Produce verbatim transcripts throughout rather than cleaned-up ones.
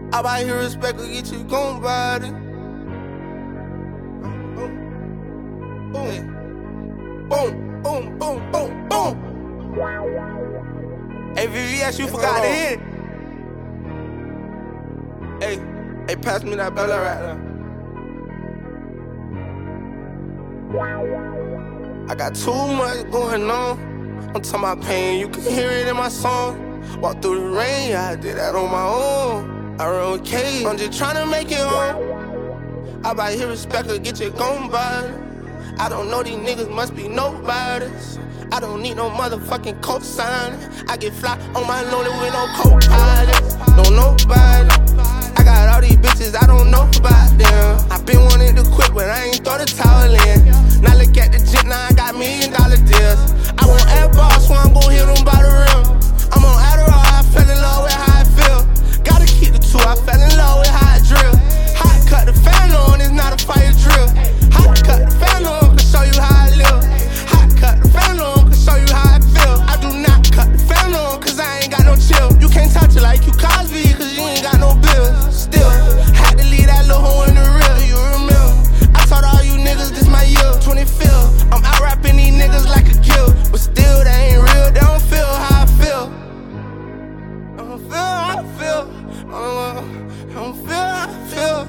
I buy here respect will get you gon' body. Boom, boom, boom, boom, boom, boom. Hey, V V S, you forgot to hit it. Hey, hey, pass me that Bella right there. I got too much going on. I'm talking about pain, you can hear it in my song. Walk through the rain, yeah, I did that on my own. I run with K, I'm just tryna make it home. I buy here respect will get you gon' body. I don't know these niggas must be nobodies. I don't need no motherfucking cosign. I get fly on my lonely with no co-pilot. Don't nobody. I got all these bitches, I don't know about them. I been wanting to quit, but I ain't throw the towel in. Now look at the jet, now I got million dollar deals. I want air boss, so I'm gon' hit them by the rim. I'm on Adderall, I fell in love with how I feel. Gotta keep the two, I fell in love with how I drill. Hot cut the fan on, it's not a fire drill. Hot cut the fan on, can show you how I live. Hot cut the fan on, can show you how I feel. I do not cut the fan on, cause I ain't got no chill. You can't touch it like you Cosby, cause you ain't got no bills. Still, had to leave that little hoe in the real, you remember. I told all you niggas this my year, twenty-fifth. I'm out rapping these niggas like a kill. But still, they ain't real, they don't feel how I feel. I don't feel how I feel. I don't feel how I feel.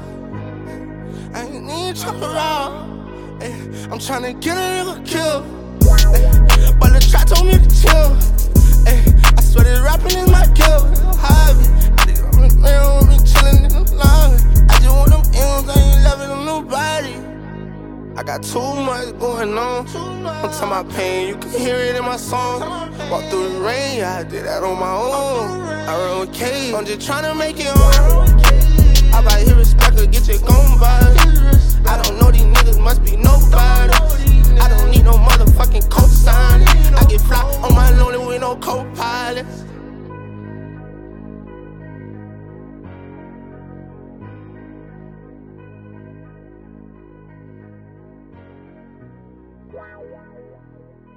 I ain't need to talk around. Ay, I'm tryna get a nigga killed. Ay, but the trap told me to chill. Ay, I swear this rapping is my kill. Hobby. They don't want me chillin' in the lobby. I just want them M's, I ain't loving them nobody. I got too much going on. I'm talking about pain, you can hear it in my song. Walk through the rain, yeah, I did that on my own. I run with K, I'm just tryna make it home. I buy here respect will get you gon' body. I don't know these niggas must be nobody. I don't need no motherfucking cosign. I get fly on my lonely with no co-pilots. Wow, wow, wow.